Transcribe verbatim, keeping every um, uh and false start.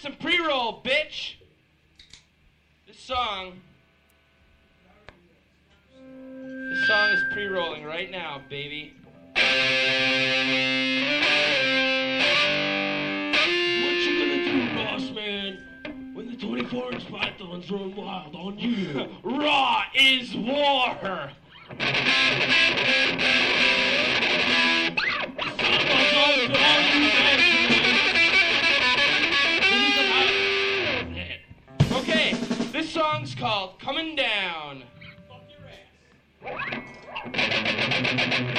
some pre-roll, bitch. This song... This song is pre-rolling right now, baby. What you gonna do, Ross, man, when the twenty-four inch pythons run wild on you? Raw is war! Okay, this song's called Coming Down. Fuck your ass.